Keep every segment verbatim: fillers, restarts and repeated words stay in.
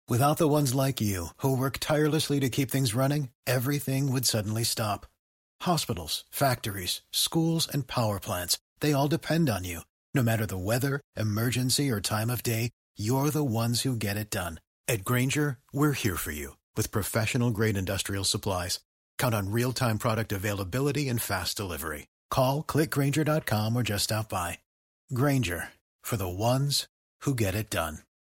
Without the ones like you, who work tirelessly to keep things running, everything would suddenly stop. Hospitals, factories, schools, and power plants, they all depend on you. No matter the weather, emergency, or time of day, you're the ones who get it done. At Grainger, we're here for you with professional-grade industrial supplies. Count on real-time product availability and fast delivery. Call, click Grainger dot com, or just stop by. Grainger, for the ones who get it done.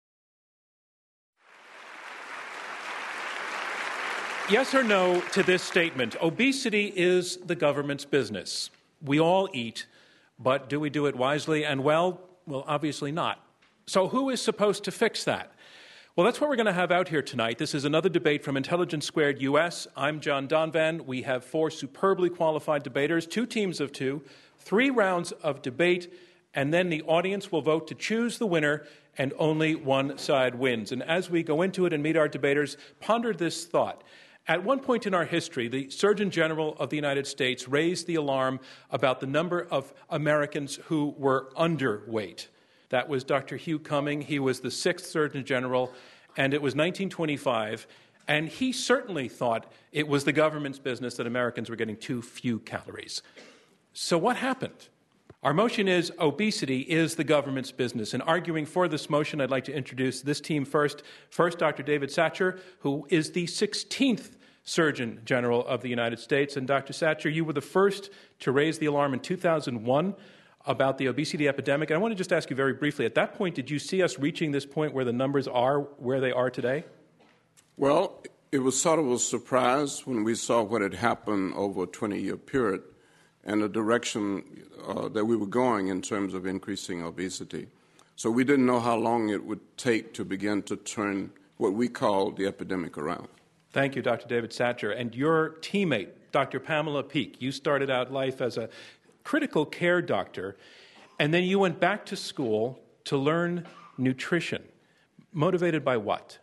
Yes or no to this statement? Obesity is the government's business. We all eat, but do we do it wisely and well? Well, obviously not. So who is supposed to fix that? Well, that's what we're going to have out here tonight. This is another debate from Intelligence Squared U S. I'm John Donvan. We have four superbly qualified debaters, two teams of two, three rounds of debate, and then the audience will vote to choose the winner, and only one side wins. And as we go into it and meet our debaters, ponder this thought. At one point in our history, the Surgeon General of the United States raised the alarm about the number of Americans who were underweight. That was Doctor Hugh Cumming. He was the sixth Surgeon General, and it was nineteen twenty-five. And he certainly thought it was the government's business that Americans were getting too few calories. So what happened? Our motion is obesity is the government's business. And arguing for this motion, I'd like to introduce this team first. First, Doctor David Satcher, who is the sixteenth Surgeon General of the United States. And Doctor Satcher, you were the first to raise the alarm in two thousand one about the obesity epidemic. And I want to just ask you very briefly, at that point, did you see us reaching this point where the numbers are where they are today? Well, it was sort of a surprise when we saw what had happened over a twenty-year period and the direction uh, that we were going in terms of increasing obesity. So we didn't know how long it would take to begin to turn what we call the epidemic around. Thank you, Doctor David Satcher. And your teammate, Doctor Pamela Peeke, you started out life as a critical care doctor, and then you went back to school to learn nutrition. Motivated by what?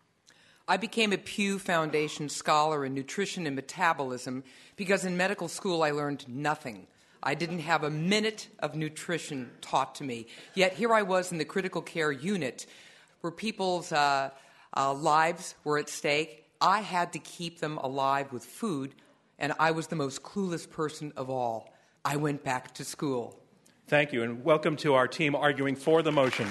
I became a Pew Foundation scholar in nutrition and metabolism because in medical school I learned nothing. I didn't have a minute of nutrition taught to me. Yet here I was in the critical care unit where people's uh, uh, lives were at stake. I had to keep them alive with food, and I was the most clueless person of all. I went back to school. Thank you, and welcome to our team arguing for the motion.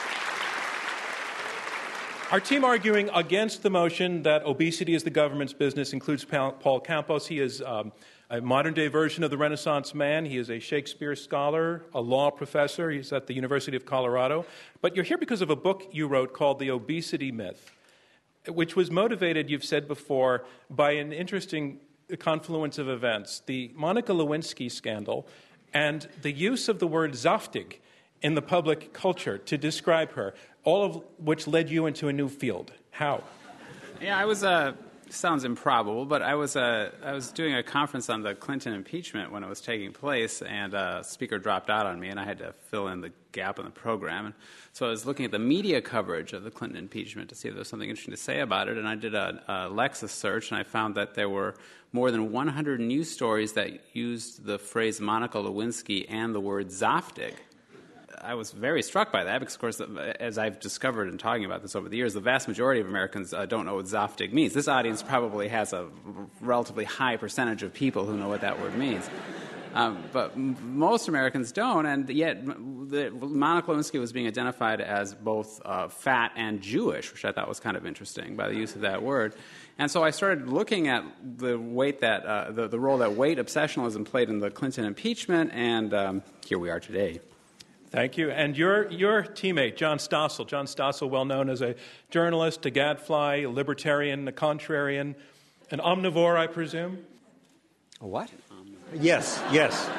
Our team arguing against the motion that obesity is the government's business includes Paul Campos. He is um, a modern-day version of the Renaissance man. He is a Shakespeare scholar, a law professor. He's at the University of Colorado. But you're here because of a book you wrote called The Obesity Myth, which was motivated, you've said before, by an interesting confluence of events, the Monica Lewinsky scandal and the use of the word zaftig in the public culture to describe her, all of which led you into a new field. How? Yeah, I was, uh, sounds improbable, but I was, uh, I was doing a conference on the Clinton impeachment when it was taking place, and a speaker dropped out on me, and I had to fill in the gap in the program. And so I was looking at the media coverage of the Clinton impeachment to see if there was something interesting to say about it, and I did a, a Lexis search, and I found that there were more than one hundred news stories that used the phrase Monica Lewinsky and the word zaftig. I was very struck by that because, of course, as I've discovered in talking about this over the years, the vast majority of Americans uh, don't know what zaftig means. This audience probably has a relatively high percentage of people who know what that word means. Um, but m- most Americans don't, and yet the, Monica Lewinsky was being identified as both uh, fat and Jewish, which I thought was kind of interesting by the use of that word. And so I started looking at the weight that uh, the, the role that weight obsessionalism played in the Clinton impeachment, and um, here we are today. Thank you. And your your teammate, John Stossel. John Stossel, well known as a journalist, a gadfly, a libertarian, a contrarian, an omnivore, I presume? A what? Yes, yes.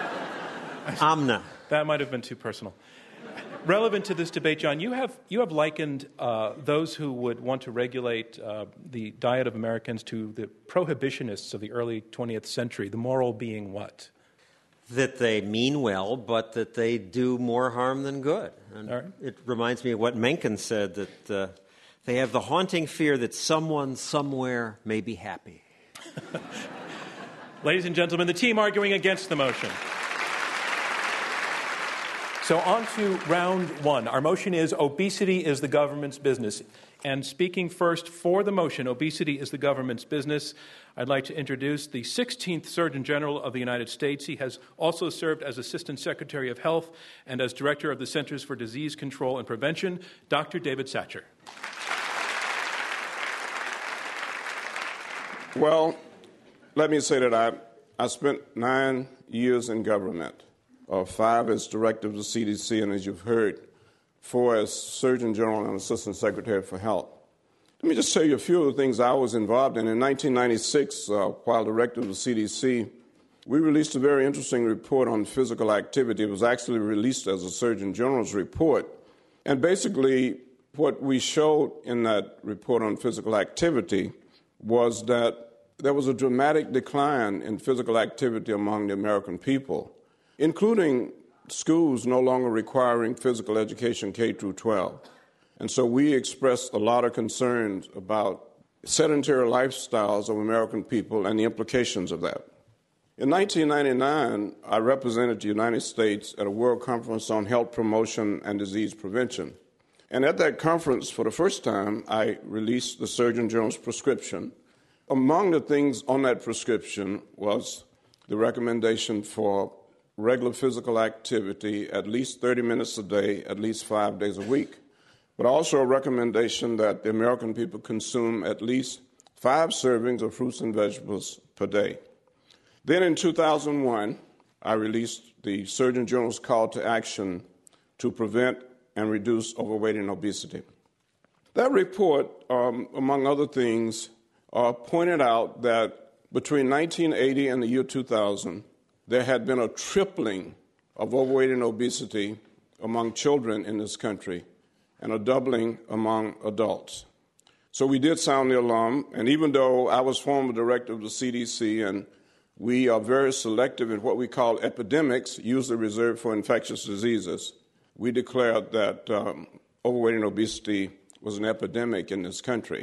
Omna. That might have been too personal. Relevant to this debate, John, you have you have likened uh, those who would want to regulate uh, the diet of Americans to the prohibitionists of the early twentieth century, the moral being what? That they mean well, but that they do more harm than good. And right. It reminds me of what Mencken said, that uh, they have the haunting fear that someone somewhere may be happy. Ladies and gentlemen, the team arguing against the motion. So on to round one. Our motion is obesity is the government's business. And speaking first for the motion, obesity is the government's business, I'd like to introduce the sixteenth Surgeon General of the United States. He has also served as Assistant Secretary of Health and as Director of the Centers for Disease Control and Prevention, Doctor David Satcher. Well, let me say that I, I spent nine years in government, uh, five as Director of the C D C, and as you've heard, four as Surgeon General and Assistant Secretary for Health. Let me just tell you a few of the things I was involved in. In nineteen ninety-six, uh, while Director of the C D C, we released a very interesting report on physical activity. It was actually released as a Surgeon General's report. And basically, what we showed in that report on physical activity was that there was a dramatic decline in physical activity among the American people, including schools no longer requiring physical education K through twelve. And so we expressed a lot of concerns about sedentary lifestyles of American people and the implications of that. In nineteen ninety-nine, I represented the United States at a World Conference on Health Promotion and Disease Prevention. And at that conference, for the first time, I released the Surgeon General's prescription. Among the things on that prescription was the recommendation for regular physical activity, at least thirty minutes a day, at least five days a week, but also a recommendation that the American people consume at least five servings of fruits and vegetables per day. Then in two thousand one, I released the Surgeon General's call to action to prevent and reduce overweight and obesity. That report, um, among other things, uh, pointed out that between nineteen eighty and the year two thousand, there had been a tripling of overweight and obesity among children in this country and a doubling among adults. So we did sound the alarm, and even though I was former director of the C D C and we are very selective in what we call epidemics, usually reserved for infectious diseases, we declared that um, overweight and obesity was an epidemic in this country.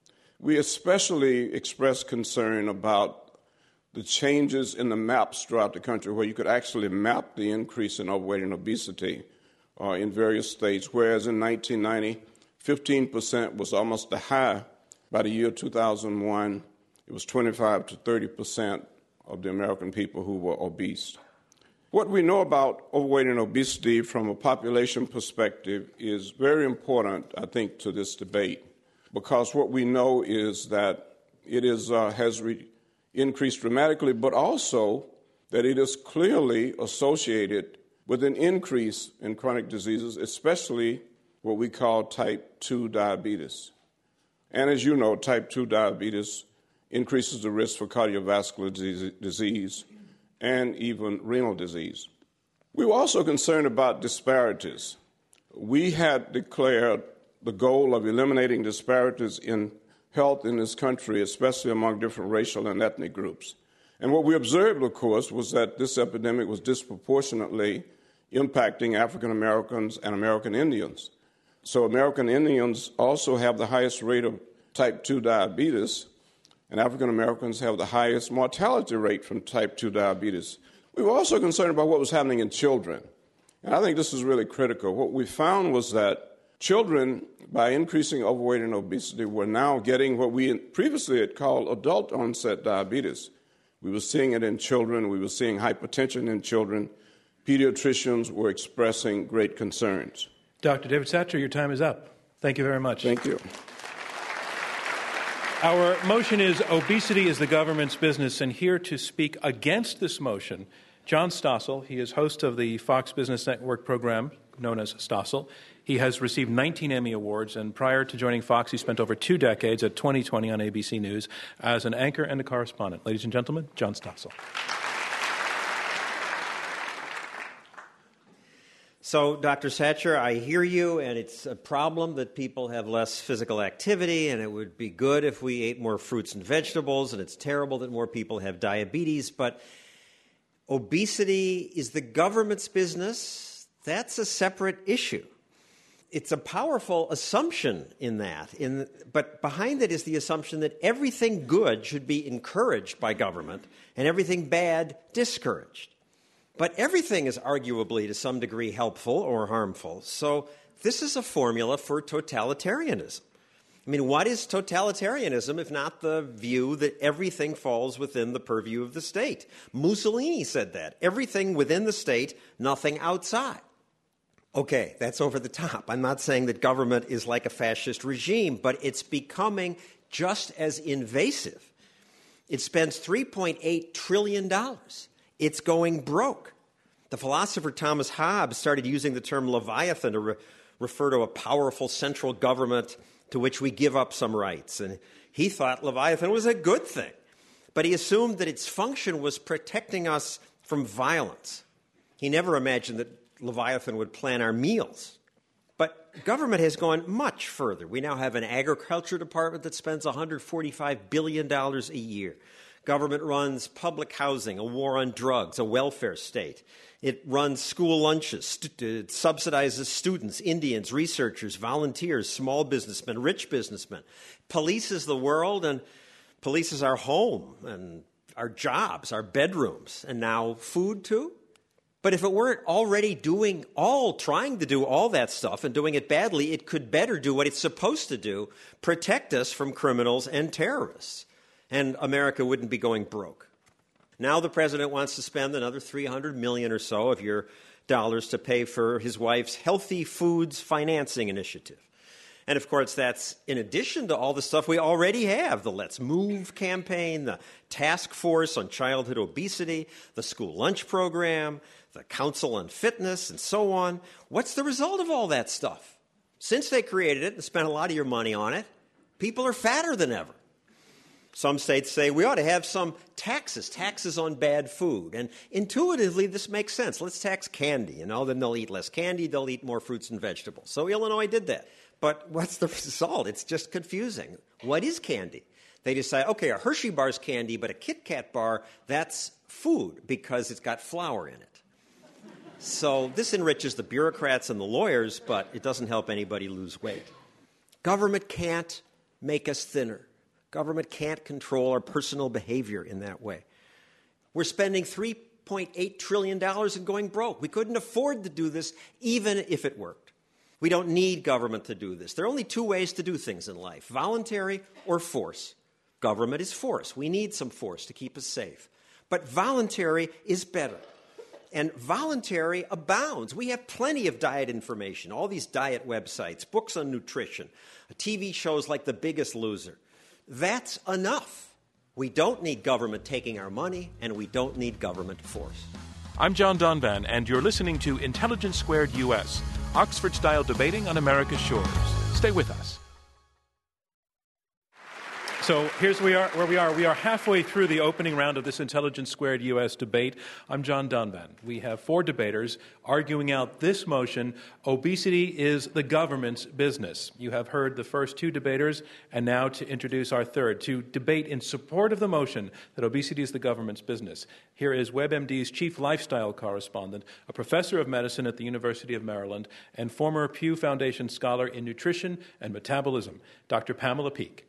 We especially expressed concern about the changes in the maps throughout the country where you could actually map the increase in overweight and obesity uh, in various states, whereas in nineteen ninety, fifteen percent was almost the high. By the year two thousand one, it was twenty-five to thirty percent of the American people who were obese. What we know about overweight and obesity from a population perspective is very important, I think, to this debate, because what we know is that it is, uh, has re- increased dramatically, but also that it is clearly associated with an increase in chronic diseases, especially what we call type two diabetes. And as you know, type two diabetes increases the risk for cardiovascular disease and even renal disease. We were also concerned about disparities. We had declared the goal of eliminating disparities in health in this country, especially among different racial and ethnic groups. And what we observed, of course, was that this epidemic was disproportionately impacting African Americans and American Indians. So American Indians also have the highest rate of type two diabetes, and African Americans have the highest mortality rate from type two diabetes. We were also concerned about what was happening in children. And I think this is really critical. What we found was that children, by increasing overweight and obesity, were now getting what we previously had called adult-onset diabetes. We were seeing it in children. We were seeing hypertension in children. Pediatricians were expressing great concerns. Doctor David Satcher, your time is up. Thank you very much. Thank you. Our motion is obesity is the government's business, and here to speak against this motion, John Stossel. He is host of the Fox Business Network program known as Stossel. He has received nineteen Emmy Awards, and prior to joining Fox, he spent over two decades at twenty twenty on A B C News as an anchor and a correspondent. Ladies and gentlemen, John Stossel. So, Doctor Satcher, I hear you, and it's a problem that people have less physical activity, and it would be good if we ate more fruits and vegetables, and it's terrible that more people have diabetes, but obesity is the government's business. That's a separate issue. It's a powerful assumption in that, in, but behind it is the assumption that everything good should be encouraged by government and everything bad discouraged. But everything is arguably to some degree helpful or harmful. So this is a formula for totalitarianism. I mean, what is totalitarianism if not the view that everything falls within the purview of the state? Mussolini said that. Everything within the state, nothing outside. Okay, that's over the top. I'm not saying that government is like a fascist regime, but it's becoming just as invasive. It spends three point eight trillion dollars. It's going broke. The philosopher Thomas Hobbes started using the term Leviathan to re- refer to a powerful central government to which we give up some rights. And he thought Leviathan was a good thing. But he assumed that its function was protecting us from violence. He never imagined that Leviathan would plan our meals. But government has gone much further. We now have an agriculture department that spends one hundred forty-five billion dollars a year. Government runs public housing, a war on drugs, a welfare state. It runs school lunches, st- it subsidizes students, Indians, researchers, volunteers, small businessmen, rich businessmen, polices the world and polices our home and our jobs, our bedrooms, and now food too. But if it weren't already doing all, trying to do all that stuff and doing it badly, it could better do what it's supposed to do, protect us from criminals and terrorists. And America wouldn't be going broke. Now the president wants to spend another three hundred million dollars or so of your dollars to pay for his wife's Healthy Foods Financing Initiative. And, of course, that's in addition to all the stuff we already have, the Let's Move campaign, the Task Force on Childhood Obesity, the School Lunch Program, the Council on Fitness, and so on. What's the result of all that stuff? Since they created it and spent a lot of your money on it, people are fatter than ever. Some states say we ought to have some taxes, taxes on bad food. And intuitively, this makes sense. Let's tax candy. You know, then they'll eat less candy, they'll eat more fruits and vegetables. So Illinois did that. But what's the result? It's just confusing. What is candy? They decide, okay, a Hershey bar's candy, but a Kit Kat bar, that's food because it's got flour in it. So this enriches the bureaucrats and the lawyers, but it doesn't help anybody lose weight. Government can't make us thinner. Government can't control our personal behavior in that way. We're spending three point eight trillion dollars and going broke. We couldn't afford to do this even if it worked. We don't need government to do this. There are only two ways to do things in life, voluntary or force. Government is force. We need some force to keep us safe. But voluntary is better. And voluntary abounds. We have plenty of diet information, all these diet websites, books on nutrition, T V shows like The Biggest Loser. That's enough. We don't need government taking our money, and we don't need government force. I'm John Donvan, and you're listening to Intelligence Squared U S, Oxford-style debating on America's shores. Stay with us. So here's we are, where we are. We are halfway through the opening round of this Intelligence Squared U S debate. I'm John Donvan. We have four debaters arguing out this motion, obesity is the government's business. You have heard the first two debaters, and now to introduce our third, to debate in support of the motion that obesity is the government's business. Here is WebMD's chief lifestyle correspondent, a professor of medicine at the University of Maryland, and former Pew Foundation scholar in nutrition and metabolism, Doctor Pamela Peeke.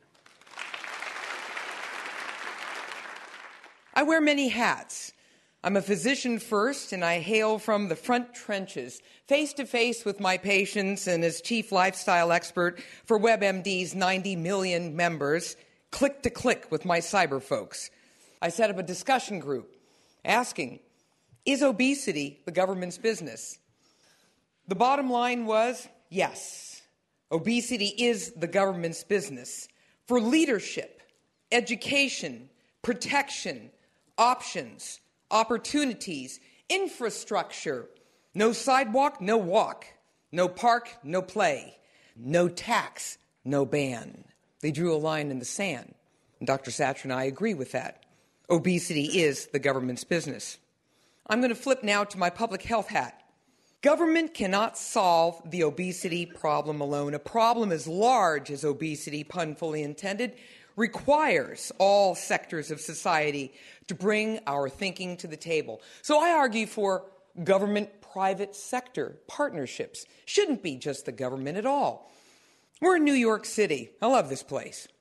I wear many hats. I'm a physician first, and I hail from the front trenches, face-to-face with my patients, and as chief lifestyle expert for WebMD's ninety million members, click-to-click with my cyber folks. I set up a discussion group asking, is obesity the government's business? The bottom line was, yes, obesity is the government's business for leadership, education, protection, options, opportunities, infrastructure. No sidewalk, no walk. No park, no play. No tax, no ban. They drew a line in the sand. And Doctor Satcher and I agree with that. Obesity is the government's business. I'm going to flip now to my public health hat. Government cannot solve the obesity problem alone. A problem as large as obesity, pun fully intended, requires all sectors of society to bring our thinking to the table. So I argue for government-private sector partnerships. Shouldn't be just the government at all. We're in New York City. I love this place.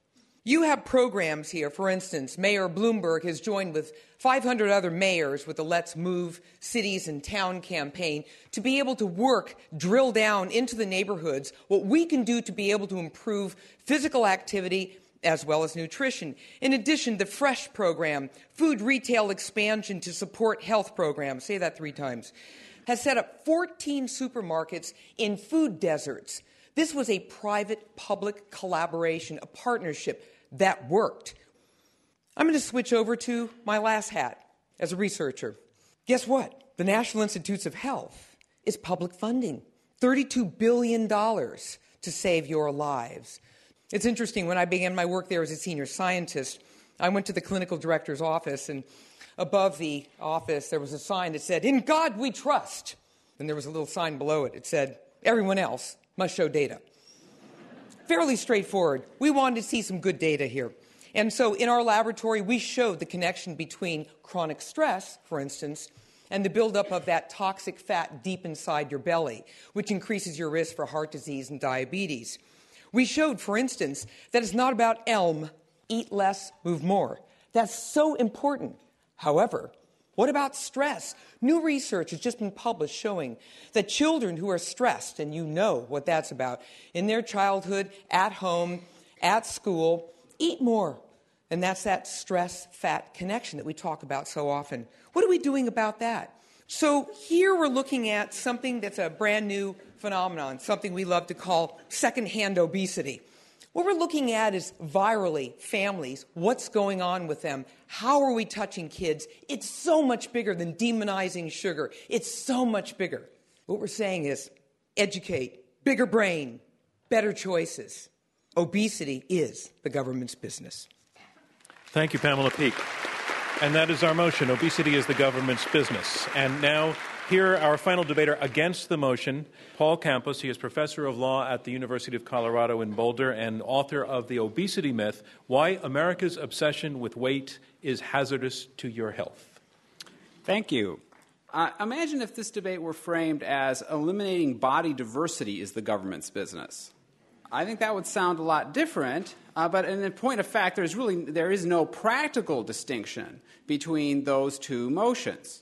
You have programs here. For instance, Mayor Bloomberg has joined with five hundred other mayors with the Let's Move Cities and Town campaign to be able to work, drill down into the neighborhoods, what we can do to be able to improve physical activity as well as nutrition. In addition, the FRESH program, food retail expansion to support health programs, say that three times, has set up fourteen supermarkets in food deserts. This was a private-public collaboration, a partnership that worked. I'm going to switch over to my last hat as a researcher. Guess what? The National Institutes of Health is public funding, thirty-two billion dollars to save your lives. It's interesting, when I began my work there as a senior scientist, I went to the clinical director's office, and above the office there was a sign that said, "In God we trust." And there was a little sign below it. It said, "Everyone else must show data." Fairly straightforward. We wanted to see some good data here. And so in our laboratory, we showed the connection between chronic stress, for instance, and the buildup of that toxic fat deep inside your belly, which increases your risk for heart disease and diabetes. We showed, for instance, that it's not about ELM, eat less, move more. That's so important. However, what about stress? New research has just been published showing that children who are stressed, and you know what that's about, in their childhood, at home, at school, eat more. And that's that stress-fat connection that we talk about so often. What are we doing about that? So here we're looking at something that's a brand new phenomenon, something we love to call secondhand obesity. What we're looking at is virally, families, what's going on with them, how are we touching kids? It's so much bigger than demonizing sugar. It's so much bigger. What we're saying is educate, bigger brain, better choices. Obesity is the government's business. Thank you, Pamela Peeke. And that is our motion, obesity is the government's business. And now, here, our final debater against the motion, Paul Campos. He is professor of law at the University of Colorado in Boulder and author of The Obesity Myth, Why America's Obsession with Weight is Hazardous to Your Health. Thank you. Uh, imagine if this debate were framed as eliminating body diversity is the government's business. I think that would sound a lot different, uh, but in point of fact, there's really, there is no practical distinction between those two motions.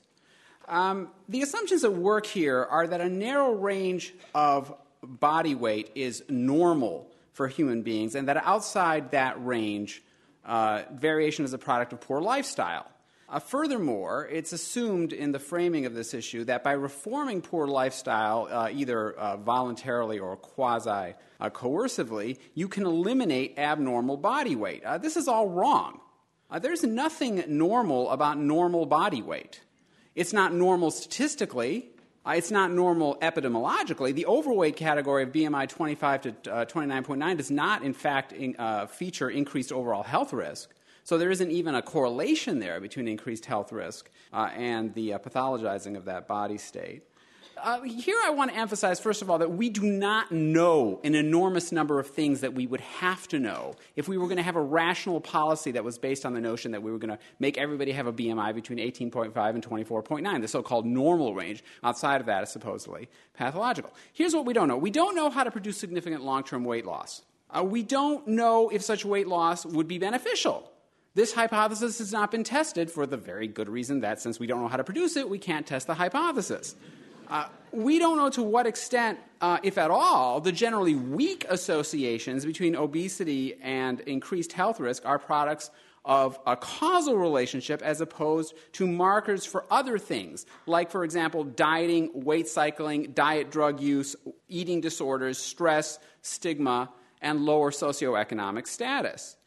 Um, the assumptions at work here are that a narrow range of body weight is normal for human beings, and that outside that range, uh, variation is a product of poor lifestyle. Uh, furthermore, it's assumed in the framing of this issue that by reforming poor lifestyle, uh, either uh, voluntarily or quasi-coercively, uh, you can eliminate abnormal body weight. Uh, this is all wrong. Uh, there's nothing normal about normal body weight. It's not normal statistically. Uh, it's not normal epidemiologically. The overweight category of B M I twenty-five to twenty-nine point nine does not, in fact, in, uh, feature increased overall health risk. So there isn't even a correlation there between increased health risk uh, and the uh, pathologizing of that body state. Uh, here I want to emphasize, first of all, that we do not know an enormous number of things that we would have to know if we were going to have a rational policy that was based on the notion that we were going to make everybody have a B M I between eighteen point five and twenty-four point nine, the so-called normal range. Outside of that is supposedly pathological. Here's what we don't know. We don't know how to produce significant long-term weight loss. Uh, we don't know if such weight loss would be beneficial. This hypothesis has not been tested for the very good reason that since we don't know how to produce it, we can't test the hypothesis. Uh, we don't know to what extent, uh, if at all, the generally weak associations between obesity and increased health risk are products of a causal relationship as opposed to markers for other things, like, for example, dieting, weight cycling, diet drug use, eating disorders, stress, stigma, and lower socioeconomic status.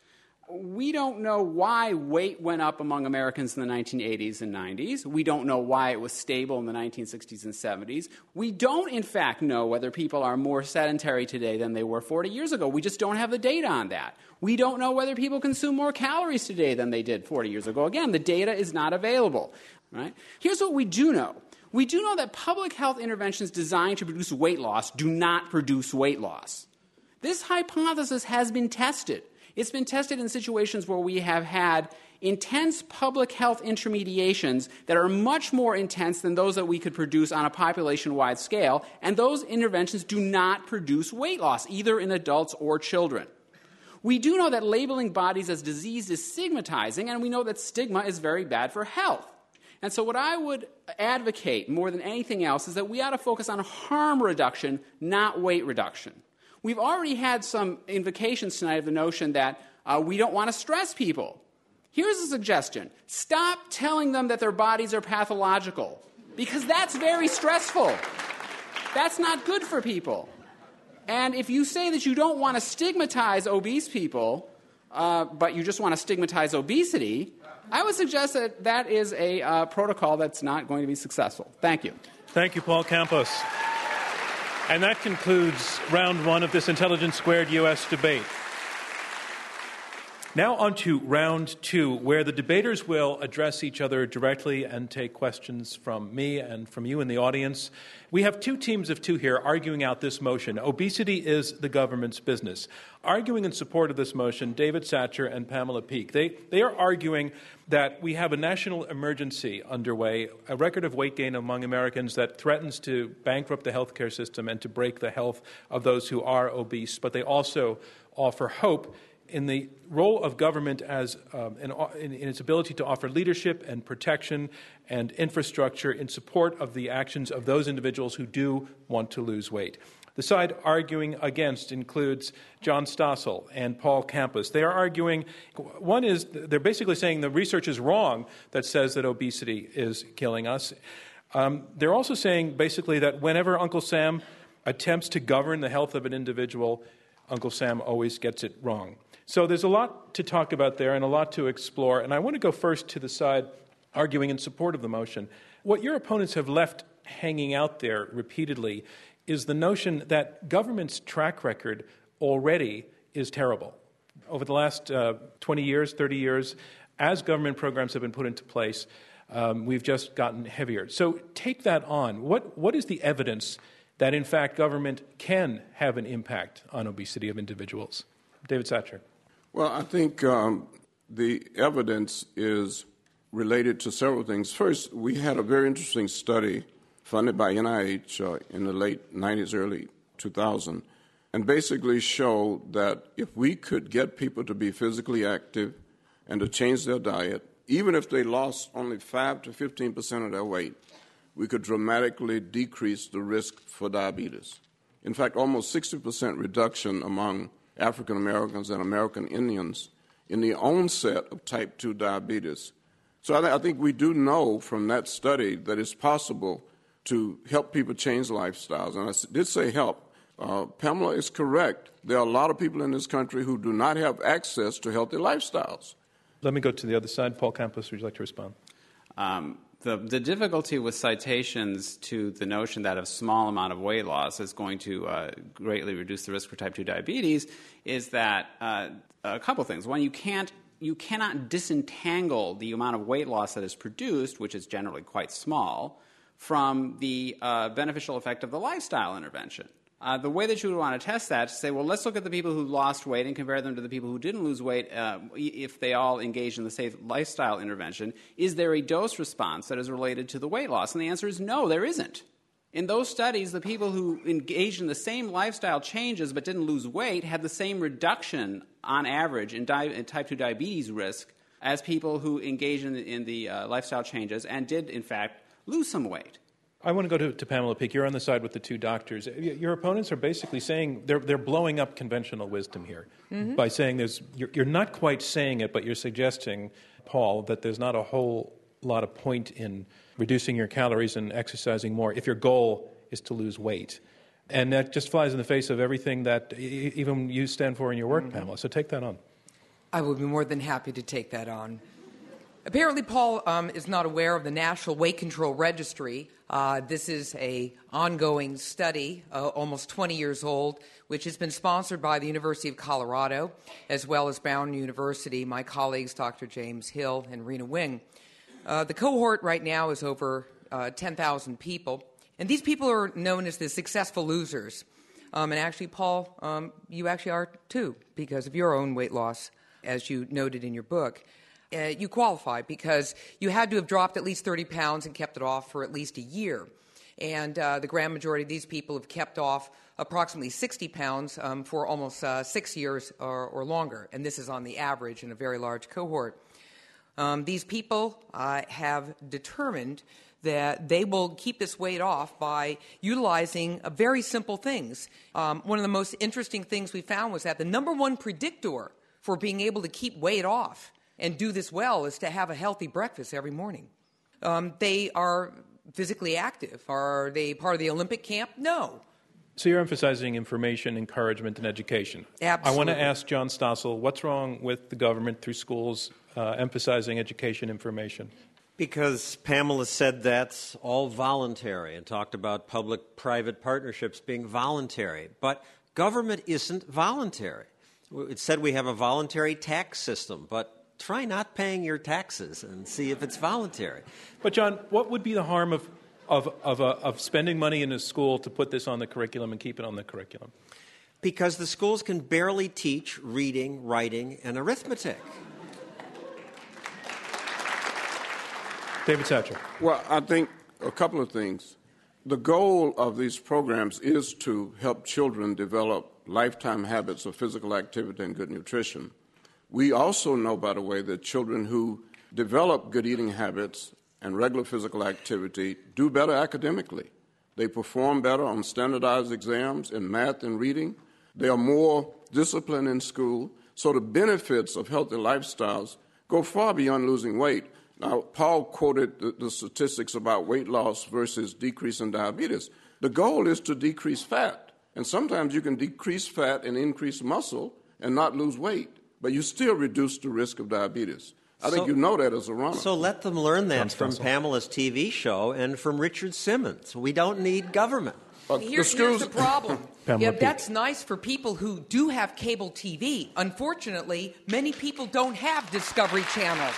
We don't know why weight went up among Americans in the nineteen eighties and nineties. We don't know why it was stable in the nineteen sixties and seventies. We don't, in fact, know whether people are more sedentary today than they were forty years ago. We just don't have the data on that. We don't know whether people consume more calories today than they did forty years ago. Again, the data is not available. Right? Here's what we do know. We do know that public health interventions designed to produce weight loss do not produce weight loss. This hypothesis has been tested. It's been tested in situations where we have had intense public health intermediations that are much more intense than those that we could produce on a population-wide scale, and those interventions do not produce weight loss, either in adults or children. We do know that labeling bodies as diseased is stigmatizing, and we know that stigma is very bad for health. And so what I would advocate more than anything else is that we ought to focus on harm reduction, not weight reduction. We've already had some invocations tonight of the notion that uh, we don't want to stress people. Here's a suggestion. Stop telling them that their bodies are pathological, because that's very stressful. That's not good for people. And if you say that you don't want to stigmatize obese people, uh, but you just want to stigmatize obesity, I would suggest that that is a uh, protocol that's not going to be successful. Thank you. Thank you, Paul Campos. And that concludes round one of this Intelligence Squared U S debate. Now on to round two, where the debaters will address each other directly and take questions from me and from you in the audience. We have two teams of two here arguing out this motion. Obesity is the government's business. Arguing in support of this motion, David Satcher and Pamela Peeke. They, they are arguing that we have a national emergency underway, a record of weight gain among Americans that threatens to bankrupt the healthcare system and to break the health of those who are obese. But they also offer hope in the role of government as um, in, in, in its ability to offer leadership and protection and infrastructure in support of the actions of those individuals who do want to lose weight. The side arguing against includes John Stossel and Paul Campos. They are arguing, one is, they're basically saying the research is wrong that says that obesity is killing us. Um, they're also saying basically that whenever Uncle Sam attempts to govern the health of an individual, Uncle Sam always gets it wrong. So there's a lot to talk about there and a lot to explore. And I want to go first to the side arguing in support of the motion. What your opponents have left hanging out there repeatedly is the notion that government's track record already is terrible. Over the last uh, twenty years, thirty years, as government programs have been put into place, um, we've just gotten heavier. So take that on. What What is the evidence that, in fact, government can have an impact on obesity of individuals? David Satcher. Well, I think um, the evidence is related to several things. First, we had a very interesting study funded by N I H uh, in the late nineties, early two thousand, and basically showed that if we could get people to be physically active and to change their diet, even if they lost only five to fifteen percent of their weight, we could dramatically decrease the risk for diabetes. In fact, almost sixty percent reduction among African Americans and American Indians in the onset of type two diabetes. So I, th- I think we do know from that study that it's possible to help people change lifestyles. And I s- did say help. Uh, Pamela is correct. There are a lot of people in this country who do not have access to healthy lifestyles. Let me go to the other side. Paul Campos, would you like to respond? Um, the, the difficulty with citations to the notion that a small amount of weight loss is going to uh, greatly reduce the risk for type two diabetes is that uh, a couple things. One, you can't you cannot disentangle the amount of weight loss that is produced, which is generally quite small, from the uh, beneficial effect of the lifestyle intervention. Uh, the way that you would want to test that is to say, well, let's look at the people who lost weight and compare them to the people who didn't lose weight uh, if they all engaged in the same lifestyle intervention. Is there a dose response that is related to the weight loss? And the answer is no, there isn't. In those studies, the people who engaged in the same lifestyle changes but didn't lose weight had the same reduction on average in, di- in type two diabetes risk as people who engaged in the, in the uh, lifestyle changes and did, in fact, lose some weight. I want to go to, to Pamela Peeke. You're on the side with the two doctors. Your opponents are basically saying they're they're blowing up conventional wisdom here mm-hmm. by saying there's you're, you're not quite saying it, but you're suggesting, Paul, that there's not a whole lot of point in reducing your calories and exercising more if your goal is to lose weight. And that just flies in the face of everything that e- even you stand for in your work, mm-hmm. Pamela. So take that on. I would be more than happy to take that on. Apparently, Paul um, is not aware of the National Weight Control Registry. Uh, this is a ongoing study, uh, almost twenty years old, which has been sponsored by the University of Colorado, as well as Brown University, my colleagues Doctor James Hill and Rena Wing. Uh, the cohort right now is over uh, ten thousand people, and these people are known as the successful losers. Um, and actually, Paul, um, you actually are too, because of your own weight loss, as you noted in your book. Uh, you qualify because you had to have dropped at least thirty pounds and kept it off for at least a year. And uh, the grand majority of these people have kept off approximately sixty pounds um, for almost uh, six years or, or longer. And this is on the average in a very large cohort. Um, these people uh, have determined that they will keep this weight off by utilizing uh, very simple things. Um, one of the most interesting things we found was that the number one predictor for being able to keep weight off and do this well is to have a healthy breakfast every morning. Um, they are physically active. Are they part of the Olympic camp? No. So you're emphasizing information, encouragement, and education. Absolutely. I want to ask John Stossel, what's wrong with the government through schools uh, emphasizing education, information? Because Pamela said that's all voluntary and talked about public-private partnerships being voluntary. But government isn't voluntary. It said we have a voluntary tax system, but try not paying your taxes and see if it's voluntary. But, John, what would be the harm of, of, of, uh, of spending money in a school to put this on the curriculum and keep it on the curriculum? Because the schools can barely teach reading, writing, and arithmetic. David Satcher. Well, I think a couple of things. The goal of these programs is to help children develop lifetime habits of physical activity and good nutrition. We also know, by the way, that children who develop good eating habits and regular physical activity do better academically. They perform better on standardized exams in math and reading. They are more disciplined in school. So the benefits of healthy lifestyles go far beyond losing weight. Now, Paul quoted the, the statistics about weight loss versus decrease in diabetes. The goal is to decrease fat. And sometimes you can decrease fat and increase muscle and not lose weight, but you still reduce the risk of diabetes. I so, think you know that as a runner. So let them learn that from Pamela's T V show and from Richard Simmons. We don't need government. Uh, Here, the here's the problem. Yeah, that's nice for people who do have cable T V. Unfortunately, many people don't have Discovery Channel.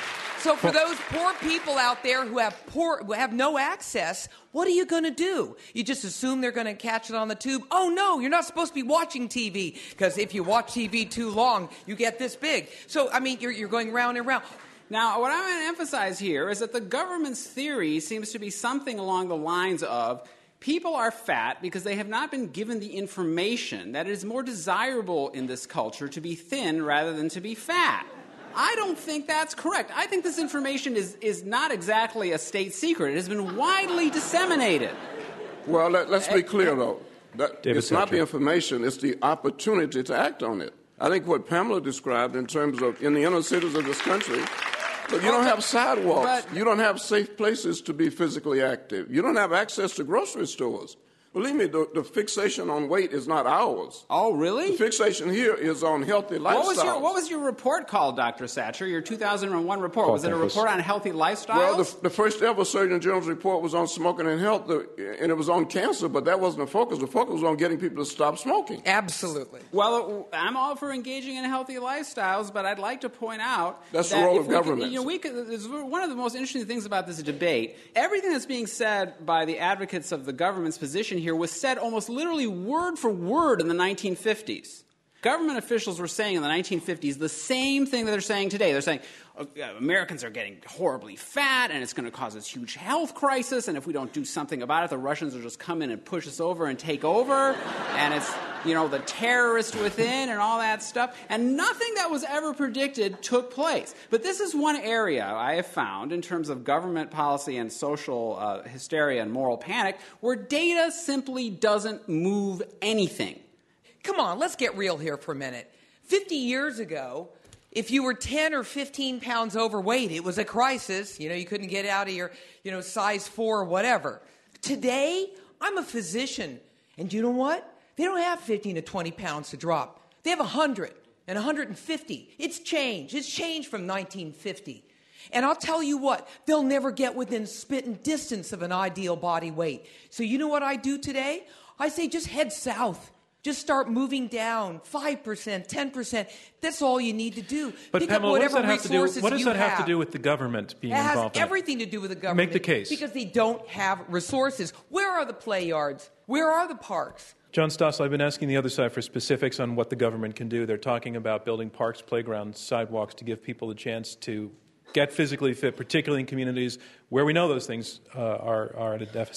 So for those poor people out there who have poor, who have no access, what are you going to do? You just assume they're going to catch it on the tube? Oh, no, you're not supposed to be watching T V, because if you watch T V too long, you get this big. So, I mean, you're, you're going round and round. Now, what I'm going to emphasize here is that the government's theory seems to be something along the lines of people are fat because they have not been given the information that it is more desirable in this culture to be thin rather than to be fat. I don't think that's correct. I think this information is, is not exactly a state secret. It has been widely disseminated. Well, let, let's be clear, though. That, it's Thatcher. not the information, it's the opportunity to act on it. I think what Pamela described in terms of in the inner cities of this country, but you don't have sidewalks. But, you don't have safe places to be physically active. You don't have access to grocery stores. Believe me, the, the fixation on weight is not ours. Oh, really? The fixation here is on healthy lifestyles. What was your, what was your report called, Doctor Satcher, your two thousand one report? Call was it a report on healthy lifestyles? Well, the, the first ever Surgeon General's report was on smoking and health, uh, and it was on cancer, but that wasn't the focus. The focus was on getting people to stop smoking. Absolutely. Well, I'm all for engaging in healthy lifestyles, but I'd like to point out That's that the role if of we government. Could, you know, we could, it's one of the most interesting things about this debate. Everything that's being said by the advocates of the government's position here was said almost literally word for word in the nineteen fifties. Government officials were saying in the nineteen fifties the same thing that they're saying today. They're saying, oh, Americans are getting horribly fat, and it's going to cause this huge health crisis, and if we don't do something about it, the Russians will just come in and push us over and take over, and it's, you know, the terrorist within and all that stuff. And nothing that was ever predicted took place. But this is one area I have found in terms of government policy and social uh, hysteria and moral panic where data simply doesn't move anything. Come on, let's get real here for a minute. Fifty years ago, if you were ten or fifteen pounds overweight, it was a crisis. You know, you couldn't get out of your, you know, size four or whatever. Today, I'm a physician, and you know what? They don't have fifteen to twenty pounds to drop. They have one hundred and one hundred fifty. It's changed. It's changed from nineteen fifty. And I'll tell you what, they'll never get within spitting distance of an ideal body weight. So you know what I do today? I say just head south. Just start moving down five percent, ten percent. That's all you need to do. But Pick Pamela, up whatever what does that have to do? resources What does you that have, have to do with the government being it has involved? in everything it? to do with the government. Make the case. Because they don't have resources. Where are the play yards? Where are the parks? John Stossel, I've been asking the other side for specifics on what the government can do. They're talking about building parks, playgrounds, sidewalks to give people a chance to get physically fit, particularly in communities where we know those things uh, are, are at a deficit.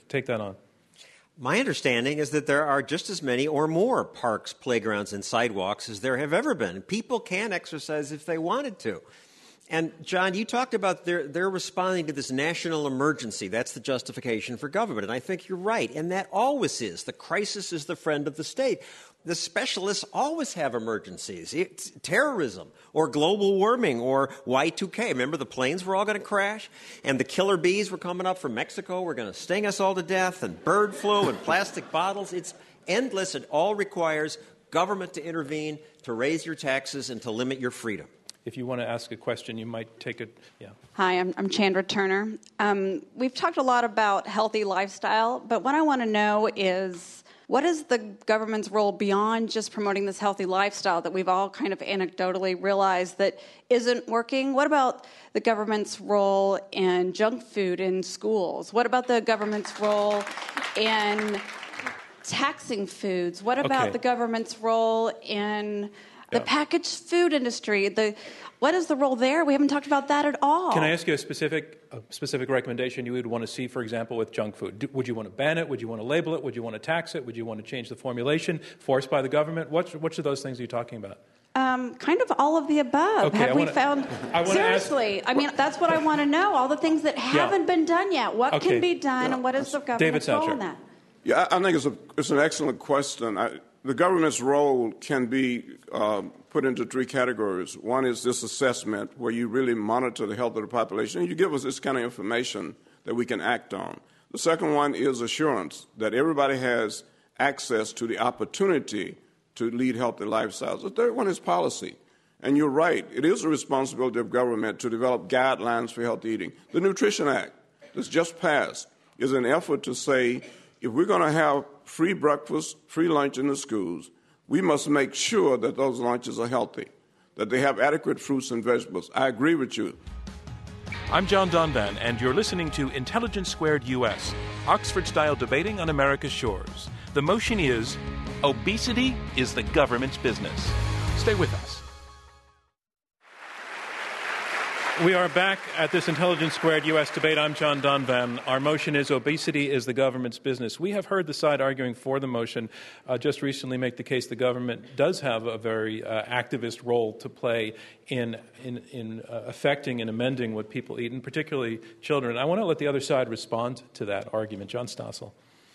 take that on. My understanding is that there are just as many or more parks, playgrounds, and sidewalks as there have ever been. People can exercise if they wanted to. And, John, you talked about they're, they're responding to this national emergency. That's the justification for government. And I think you're right. And that always is. The crisis is the friend of the state. The specialists always have emergencies. It's terrorism or global warming or Y two K. Remember the planes were all going to crash? And the killer bees were coming up from Mexico, were going to sting us all to death, and bird flu and plastic bottles. It's endless. It all requires government to intervene, to raise your taxes, and to limit your freedom. If you want to ask a question, you might take it. Yeah. Hi, I'm, I'm Chandra Turner. Um, we've talked a lot about healthy lifestyle, but what I want to know is, what is the government's role beyond just promoting this healthy lifestyle that we've all kind of anecdotally realized that isn't working? What about the government's role in junk food in schools? What about the government's role in taxing foods? What about Okay. the government's role in the Yeah. packaged food industry? The what is the role there? We haven't talked about that at all. Can I ask you a specific a specific recommendation you would want to see, for example, with junk food? Do, would you want to ban it? Would you want to label it? Would you want to tax it? Would you want to change the formulation forced by the government? Which, which of those things are you talking about? Um, kind of all of the above. Okay, Have I we wanna- found... I wanna Seriously, ask- I mean, that's what I want to know. All the things that haven't been done yet. What Okay. can be done, and what is the government's David role in Satcher. that? Yeah, I I think it's, a, it's an excellent question. I, the government's role can be um, put into three categories. One is this assessment, where you really monitor the health of the population, and you give us this kind of information that we can act on. The second one is assurance, that everybody has access to the opportunity to lead healthy lifestyles. The third one is policy. And you're right, it is the responsibility of government to develop guidelines for healthy eating. The Nutrition Act that's just passed is an effort to say, if we're going to have free breakfast, free lunch in the schools, we must make sure that those lunches are healthy, that they have adequate fruits and vegetables. I agree with you. I'm John Donvan, and you're listening to Intelligence Squared U S, Oxford-style debating on America's shores. The motion is, obesity is the government's business. Stay with us. We are back at this Intelligence Squared U S debate. I'm John Donvan. Our motion is obesity is the government's business. We have heard the side arguing for the motion uh, just recently make the case the government does have a very uh, activist role to play in in, in uh, affecting and amending what people eat, and particularly children. I want to let the other side respond to that argument. John Stossel.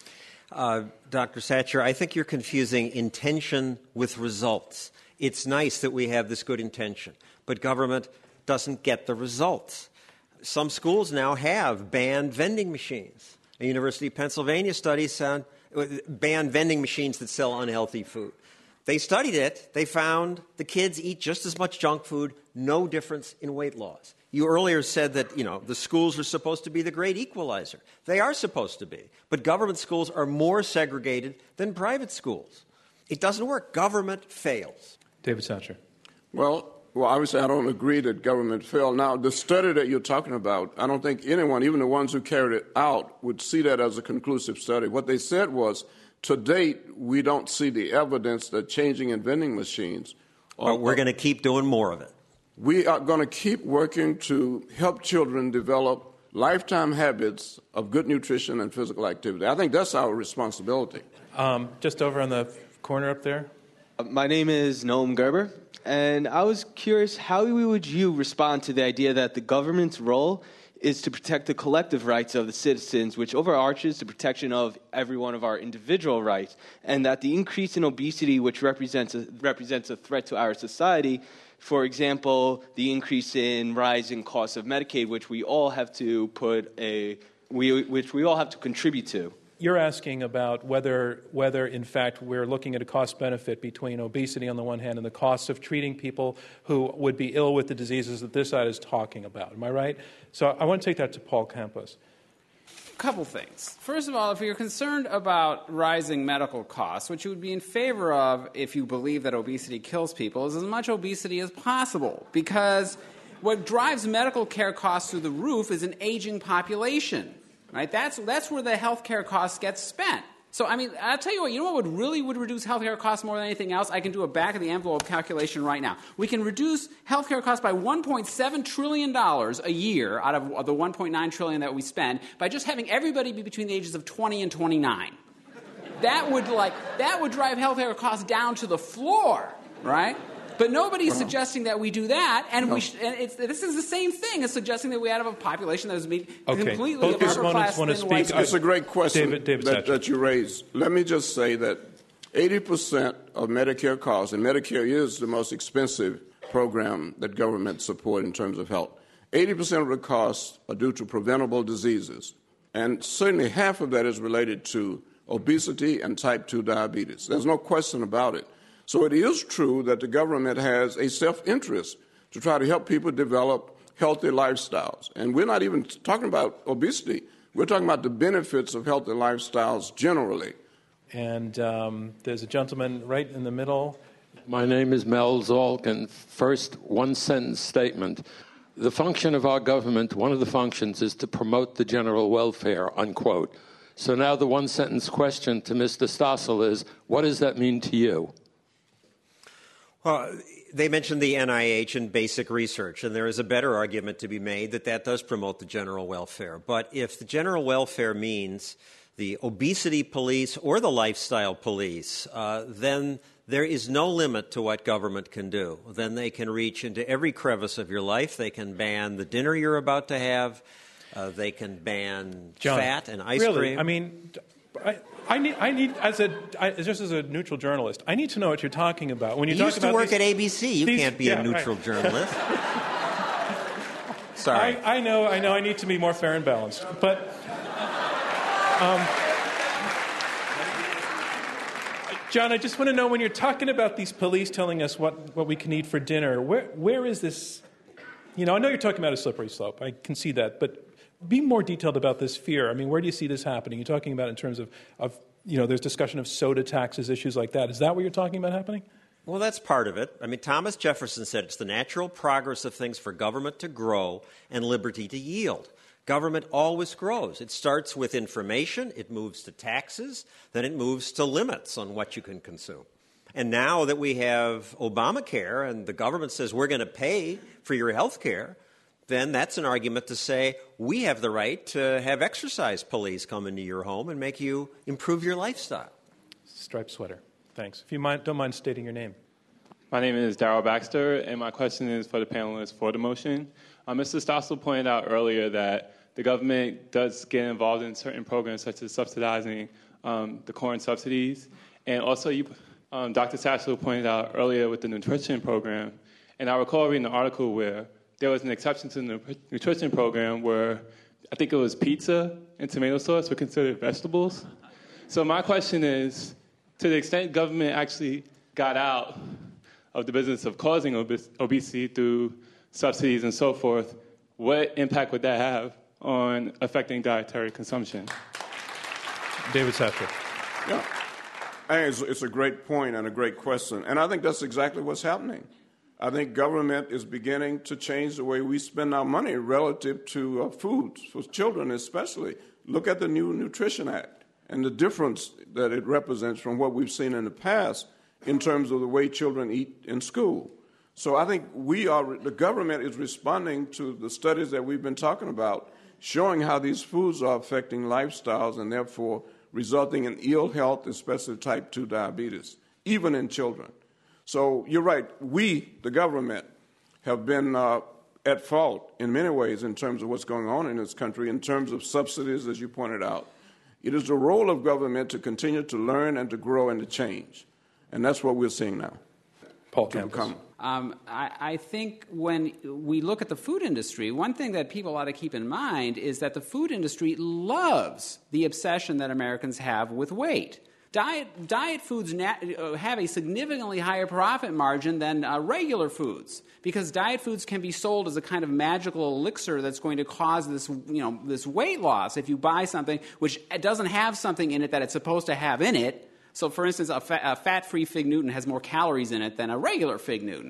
Uh, Doctor Satcher, I think you're confusing intention with results. It's nice that we have this good intention, but government doesn't get the results. Some schools now have banned vending machines. A University of Pennsylvania study found banned vending machines that sell unhealthy food. They studied it. They found the kids eat just as much junk food, no difference in weight loss. You earlier said that, you know, the schools are supposed to be the great equalizer. They are supposed to be. But government schools are more segregated than private schools. It doesn't work. Government fails. David Satcher. Well, Well, obviously, I don't agree that government failed. Now, the study that you're talking about, I don't think anyone, even the ones who carried it out, would see that as a conclusive study. What they said was, to date, we don't see the evidence that changing in vending machines. But we're going to keep doing more of it. We are going to keep working to help children develop lifetime habits of good nutrition and physical activity. I think that's our responsibility. Um, just over on the corner up there. Uh, my name is Noam Gerber. And I was curious, how would you respond to the idea that the government's role is to protect the collective rights of the citizens, which overarches the protection of every one of our individual rights, and that the increase in obesity, which represents a, represents a threat to our society, for example, the increase in rising costs of Medicaid, which we all have to put a, we, which we all have to contribute to? You're asking about whether, whether, in fact, we're looking at a cost-benefit between obesity on the one hand and the costs of treating people who would be ill with the diseases that this side is talking about. Am I right? So I want to take that to Paul Campos. A couple things. First of all, if you're concerned about rising medical costs, what you would be in favor of if you believe that obesity kills people is as much obesity as possible, because what drives medical care costs through the roof is an aging population. Right? That's, that's where the health care costs get spent. So, I mean, I'll tell you what, you know what would really would reduce healthcare costs more than anything else? I can do a back-of-the-envelope calculation right now. We can reduce healthcare costs by one point seven trillion dollars a year out of the one point nine trillion dollars that we spend by just having everybody be between the ages of twenty and twenty-nine. That would, like, that would drive healthcare costs down to the floor, right? But nobody's suggesting that we do that, and we sh- and it's, this is the same thing as suggesting that we have a population that is made okay. completely Both of upper class want to thin speak. white. It's a great question David, David that, that you raised. Let me just say that eighty percent of Medicare costs, and Medicare is the most expensive program that government support in terms of health, eighty percent of the costs are due to preventable diseases, and certainly half of that is related to obesity and type two diabetes. There's no question about it. So it is true that the government has a self-interest to try to help people develop healthy lifestyles. And we're not even talking about obesity. We're talking about the benefits of healthy lifestyles generally. And um, there's a gentleman right in the middle. My name is Mel Zalk, and first, one-sentence statement. The function of our government, one of the functions, is to promote the general welfare, unquote. So now the one-sentence question to Mister Stossel is, what does that mean to you? Well, they mentioned the N I H and basic research, and there is a better argument to be made that that does promote the general welfare. But if the general welfare means the obesity police or the lifestyle police, uh, then there is no limit to what government can do. Then they can reach into every crevice of your life. They can ban the dinner you're about to have. Uh, they can ban John, fat and ice really? cream. I mean, I, I need, I need as a I, just as a neutral journalist, I need to know what you're talking about when you you talk used about to work these, at A B C. You these, can't be yeah, a neutral right. journalist. Sorry. I, I know, I know. I need to be more fair and balanced, but. Um, John, I just want to know, when you're talking about these police telling us what, what we can eat for dinner, where where is this? You know, I know you're talking about a slippery slope. I can see that, but be more detailed about this fear. I mean, where do you see this happening? You're talking about in terms of, of you know, there's discussion of soda taxes, issues like that. Is that what you're talking about happening? Well, that's part of it. I mean, Thomas Jefferson said it's the natural progress of things for government to grow and liberty to yield. Government always grows. It starts with information, it moves to taxes, then it moves to limits on what you can consume. And now that we have Obamacare and the government says we're going to pay for your health care, then that's an argument to say we have the right to have exercise police come into your home and make you improve your lifestyle. Striped sweater. Thanks. If you mind, don't mind stating your name. My name is Darrell Baxter, and my question is for the panelists for the motion. Uh, Mister Stossel pointed out earlier that the government does get involved in certain programs such as subsidizing um, the corn subsidies. And also, you, um, Doctor Satchel pointed out earlier with the nutrition program. And I recall reading an article where there was an exception to the nutrition program where I think it was pizza and tomato sauce were considered vegetables. So my question is, to the extent government actually got out of the business of causing obes- obesity through subsidies and so forth, what impact would that have on affecting dietary consumption? David Satchel. Yeah. I think it's, it's a great point and a great question. And I think that's exactly what's happening. I think government is beginning to change the way we spend our money relative to uh, food, for children especially. Look at the new Nutrition Act and the difference that it represents from what we've seen in the past in terms of the way children eat in school. So I think we are, the government is responding to the studies that we've been talking about, showing how these foods are affecting lifestyles and therefore resulting in ill health, especially type two diabetes, even in children. So you're right, we, the government, have been uh, at fault in many ways in terms of what's going on in this country, in terms of subsidies, as you pointed out. It is the role of government to continue to learn and to grow and to change. And that's what we're seeing now. Paul Campos. Um, I, I think when we look at the food industry, one thing that people ought to keep in mind is that the food industry loves the obsession that Americans have with weight. Diet, diet foods nat- have a significantly higher profit margin than uh, regular foods because diet foods can be sold as a kind of magical elixir that's going to cause this, you know, this weight loss. If you buy something which doesn't have something in it that it's supposed to have in it, so for instance, a, fa- a fat-free Fig Newton has more calories in it than a regular Fig Newton.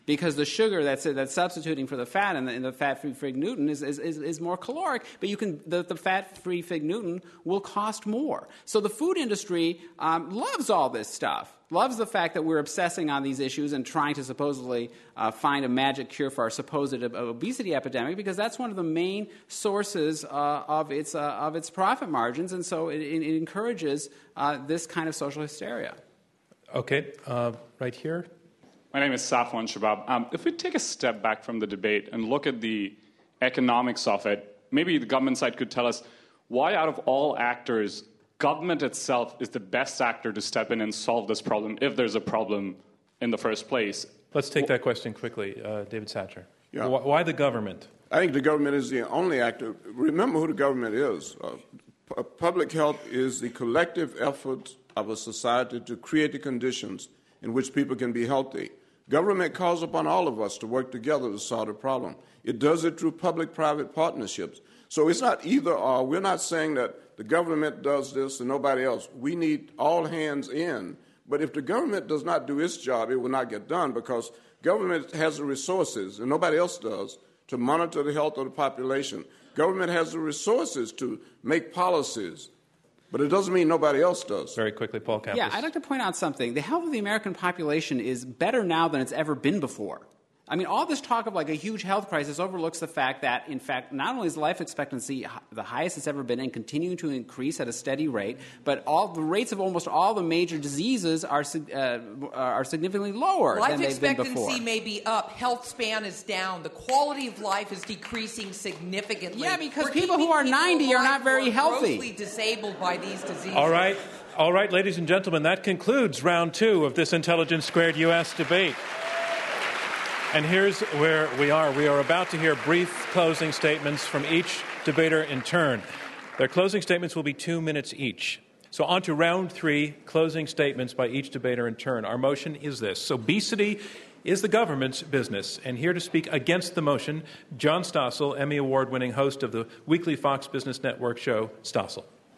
because the sugar that's that's substituting for the fat in the, in the fat-free Fig Newton is, is, is, is more caloric, but you can the, the fat-free Fig Newton will cost more. So the food industry um, loves all this stuff, loves the fact that we're obsessing on these issues and trying to supposedly uh, find a magic cure for our supposed obesity epidemic, because that's one of the main sources uh, of its uh, of its profit margins, and so it, it encourages uh, this kind of social hysteria. Okay, uh, right here. My name is Safwan Shabab. Um, if we take a step back from the debate and look at the economics of it, maybe the government side could tell us why, out of all actors, government itself is the best actor to step in and solve this problem, if there's a problem in the first place. Let's take that question quickly, uh, David Satcher. Yeah. Why, why the government? I think the government is the only actor. Remember who the government is. Uh, p- public health is the collective effort of a society to create the conditions in which people can be healthy. Government calls upon all of us to work together to solve the problem. It does it through public-private partnerships. So it's not either or. We're not saying that the government does this and nobody else. We need all hands in. But if the government does not do its job, it will not get done, because government has the resources, and nobody else does, to monitor the health of the population. Government has the resources to make policies. But it doesn't mean nobody else does. Very quickly, Paul Campos. Yeah, I'd like to point out something. The health of the American population is better now than it's ever been before. I mean, all this talk of like a huge health crisis overlooks the fact that, in fact, not only is life expectancy the highest it's ever been and continuing to increase at a steady rate, but all the rates of almost all the major diseases are uh, are significantly lower life than they've been before. Life expectancy may be up, health span is down, the quality of life is decreasing significantly. Yeah, because We're people who are people ninety are not very who are healthy. grossly disabled by these diseases. All right. All right, ladies and gentlemen, that concludes round two of this Intelligence Squared U S debate. And here's where we are. We are about to hear brief closing statements from each debater in turn. Their closing statements will be two minutes each. So on to round three, closing statements by each debater in turn. Our motion is this: obesity is the government's business. And here to speak against the motion, John Stossel, Emmy Award-winning host of the weekly Fox Business Network show, Stossel.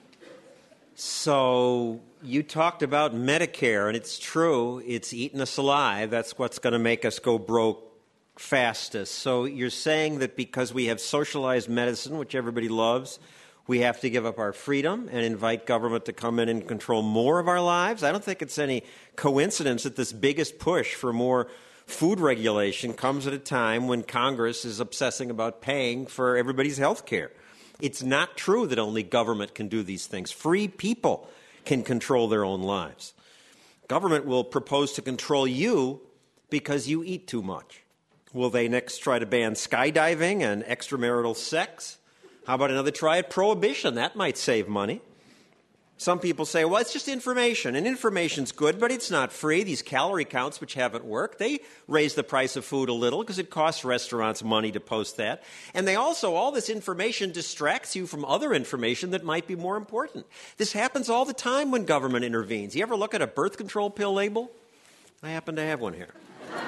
So you talked about Medicare, and it's true. It's eaten us alive. That's what's going to make us go broke fastest. So you're saying that because we have socialized medicine, which everybody loves, we have to give up our freedom and invite government to come in and control more of our lives? I don't think it's any coincidence that this biggest push for more food regulation comes at a time when Congress is obsessing about paying for everybody's health care. It's not true that only government can do these things. Free people can control their own lives. Government will propose to control you because you eat too much. Will they next try to ban skydiving and extramarital sex? How about another try at prohibition? That might save money. Some people say, well, it's just information, and information's good, but it's not free. These calorie counts, which haven't worked, they raise the price of food a little because it costs restaurants money to post that. And they also, all this information distracts you from other information that might be more important. This happens all the time when government intervenes. You ever look at a birth control pill label? I happen to have one here.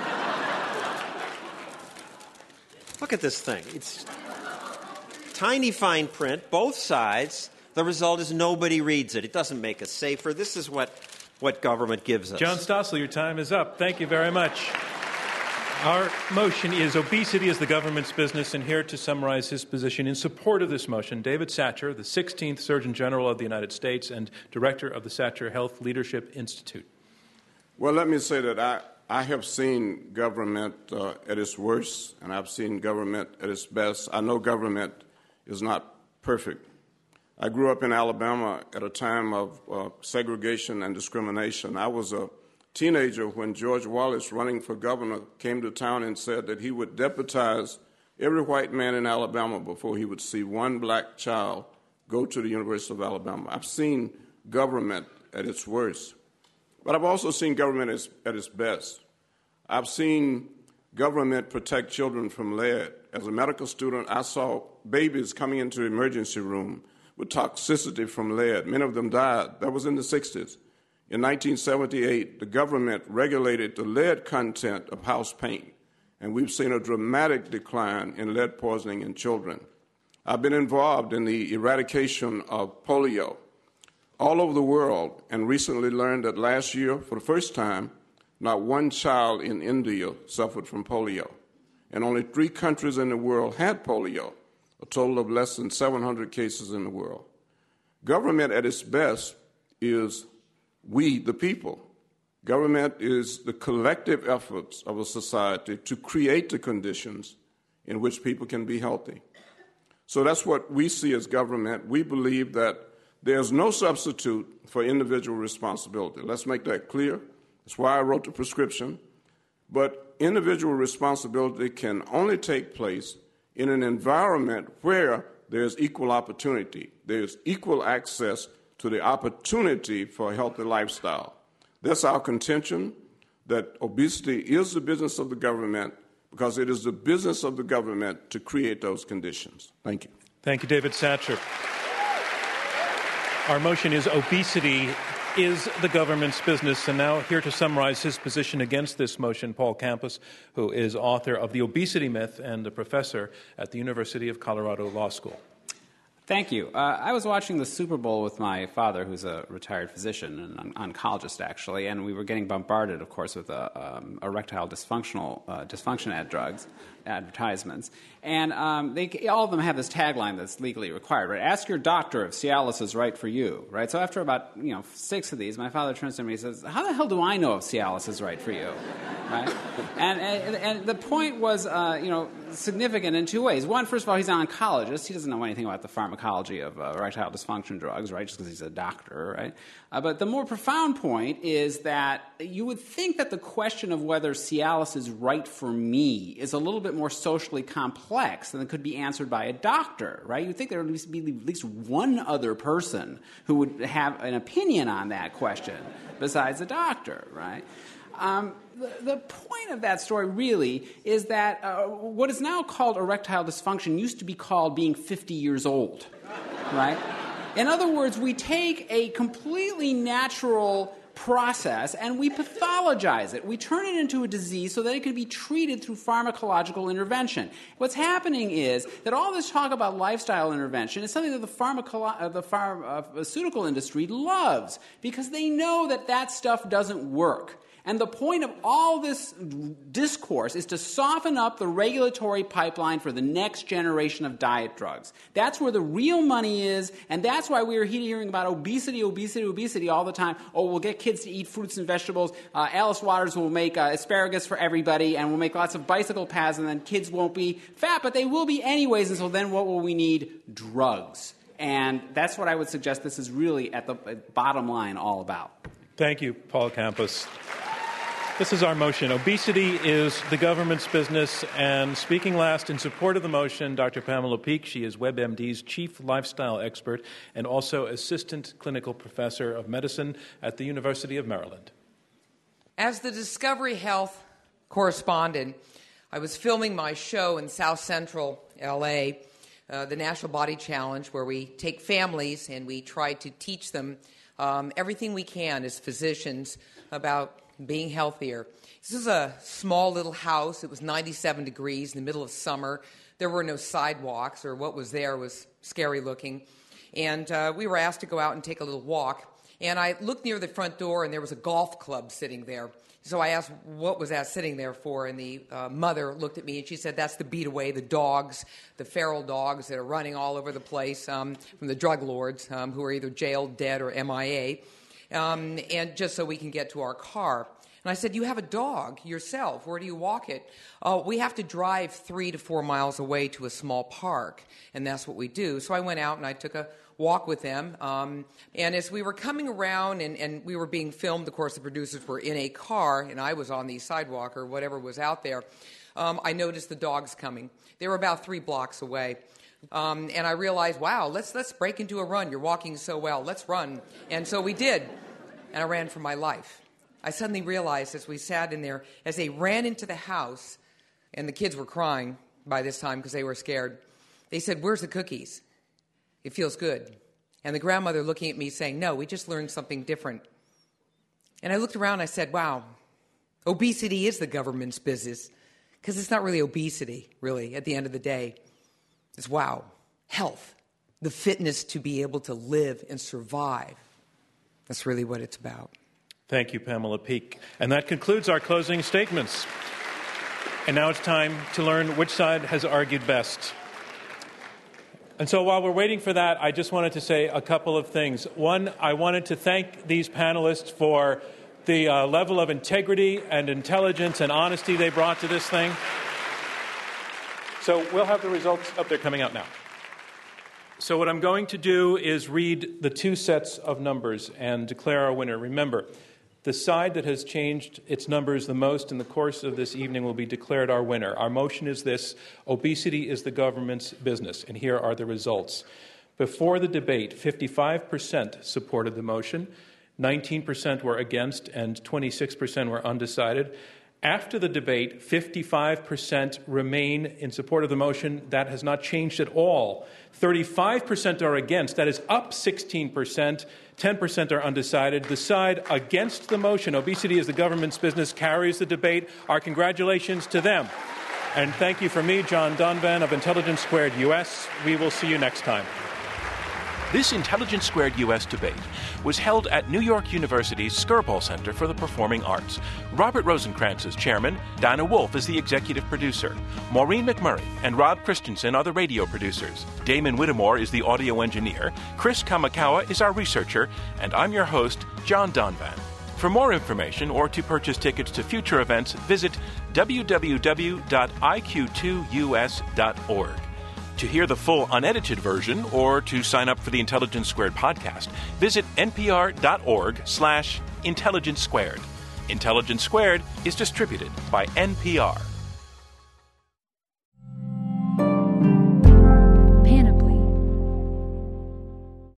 Look at this thing. It's tiny fine print, both sides. The result is nobody reads it. It doesn't make us safer. This is what, what government gives us. John Stossel, your time is up. Thank you very much. Our motion is obesity is the government's business, and here to summarize his position in support of this motion, David Satcher, the sixteenth Surgeon General of the United States and Director of the Satcher Health Leadership Institute. Well, let me say that I, I have seen government uh, at its worst, and I've seen government at its best. I know government is not perfect. I grew up in Alabama at a time of uh, segregation and discrimination. I was a teenager when George Wallace, running for governor, came to town and said that he would deputize every white man in Alabama before he would see one black child go to the University of Alabama. I've seen government at its worst, but I've also seen government as, at its best. I've seen government protect children from lead. As a medical student, I saw babies coming into the emergency room with toxicity from lead. Many of them died. That was in the sixties. In nineteen seventy-eight, the government regulated the lead content of house paint, and we've seen a dramatic decline in lead poisoning in children. I've been involved in the eradication of polio all over the world, and recently learned that last year, for the first time, not one child in India suffered from polio, and only three countries in the world had polio, a total of less than seven hundred cases in the world. Government at its best is we, the people. Government is the collective efforts of a society to create the conditions in which people can be healthy. So that's what we see as government. We believe that there's no substitute for individual responsibility. Let's make that clear. That's why I wrote the prescription. But individual responsibility can only take place in an environment where there's equal opportunity. There's equal access to the opportunity for a healthy lifestyle. That's our contention, that obesity is the business of the government because it is the business of the government to create those conditions. Thank you. Thank you, David Satcher. Our motion is obesity is the government's business. And now here to summarize his position against this motion, Paul Campos, who is author of The Obesity Myth and a professor at the University of Colorado Law School. Thank you. Uh, I was watching the Super Bowl with my father, who's a retired physician and an oncologist, actually, and we were getting bombarded, of course, with uh, um, erectile dysfunctional uh, dysfunction ad drugs, advertisements. And um, they, all of them have this tagline that's legally required, right? Ask your doctor if Cialis is right for you, right? So after about, you know, six of these, my father turns to me and says, how the hell do I know if Cialis is right for you, right? And, and, and the point was, uh, you know, significant in two ways. One, first of all, he's an oncologist. He doesn't know anything about the pharmacology of uh, erectile dysfunction drugs, right, just because he's a doctor, right? Uh, but the more profound point is that you would think that the question of whether Cialis is right for me is a little bit more socially complex than it could be answered by a doctor, right? You'd think there would be at least one other person who would have an opinion on that question besides a doctor, right? Um, the, the point of that story really is that uh, what is now called erectile dysfunction used to be called being fifty years old, right? In other words, we take a completely natural process and we pathologize it. We turn it into a disease so that it can be treated through pharmacological intervention. What's happening is that all this talk about lifestyle intervention is something that the, pharmacolo- uh, the pharmaceutical industry loves because they know that that stuff doesn't work. And the point of all this discourse is to soften up the regulatory pipeline for the next generation of diet drugs. That's where the real money is, and that's why we're hearing about obesity, obesity, obesity all the time. Oh, we'll get kids to eat fruits and vegetables. Uh, Alice Waters will make uh, asparagus for everybody, and we'll make lots of bicycle paths, and then kids won't be fat, but they will be anyways, and so then what will we need? Drugs. And that's what I would suggest this is really at the bottom line all about. Thank you, Paul Campos. This is our motion. Obesity is the government's business. And speaking last in support of the motion, Doctor Pamela Peeke. She is WebMD's chief lifestyle expert and also assistant clinical professor of medicine at the University of Maryland. As the Discovery Health correspondent, I was filming my show in South Central L A, uh, the National Body Challenge, where we take families and we try to teach them um, everything we can as physicians about being healthier. This is a small little house. It was ninety-seven degrees in the middle of summer. There were no sidewalks, or what was there was scary looking. And uh, we were asked to go out and take a little walk. And I looked near the front door, and there was a golf club sitting there. So I asked, what was that sitting there for? And the uh, mother looked at me, and she said, that's to beat away the dogs, the feral dogs that are running all over the place um, from the drug lords um, who are either jailed, dead, or M I A. Um, and just so we can get to our car. And I said, you have a dog yourself. Where do you walk it? Oh, we have to drive three to four miles away to a small park, and that's what we do. So I went out and I took a walk with them. Um, and as we were coming around and, and we were being filmed, of course, the producers were in a car, and I was on the sidewalk or whatever was out there, um, I noticed the dogs coming. They were about three blocks away. Um, and I realized, wow, let's let's break into a run. You're walking so well. Let's run. And so we did. And I ran for my life. I suddenly realized as we sat in there, as they ran into the house, and the kids were crying by this time because they were scared, they said, where's the cookies? It feels good. And the grandmother looking at me saying, no, we just learned something different. And I looked around and I said, wow, obesity is the government's business. Because it's not really obesity, really, at the end of the day. It's, wow, health, the fitness to be able to live and survive. That's really what it's about. Thank you, Pamela Peeke. And that concludes our closing statements. And now it's time to learn which side has argued best. And so while we're waiting for that, I just wanted to say a couple of things. One, I wanted to thank these panelists for the uh, level of integrity and intelligence and honesty they brought to this thing. So we'll have the results up there coming out now. So what I'm going to do is read the two sets of numbers and declare our winner. Remember, the side that has changed its numbers the most in the course of this evening will be declared our winner. Our motion is this: obesity is the government's business. And here are the results. Before the debate, fifty-five percent supported the motion, nineteen percent were against, and twenty-six percent were undecided. After the debate, fifty-five percent remain in support of the motion. That has not changed at all. thirty-five percent are against. That is up sixteen percent. ten percent are undecided. The side against the motion, obesity is the government's business, carries the debate. Our congratulations to them. And thank you from me, John Donvan of Intelligence Squared U S. We will see you next time. This Intelligence Squared U S debate was held at New York University's Skirball Center for the Performing Arts. Robert Rosenkranz is chairman, Dinah Wolf is the executive producer, Maureen McMurray and Rob Christensen are the radio producers, Damon Whittemore is the audio engineer, Chris Kamakawa is our researcher, and I'm your host, John Donvan. For more information or to purchase tickets to future events, visit w w w dot i q two u s dot org. To hear the full unedited version or to sign up for the Intelligence Squared podcast, visit npr.org slash intelligence squared. Intelligence Squared is distributed by N P R.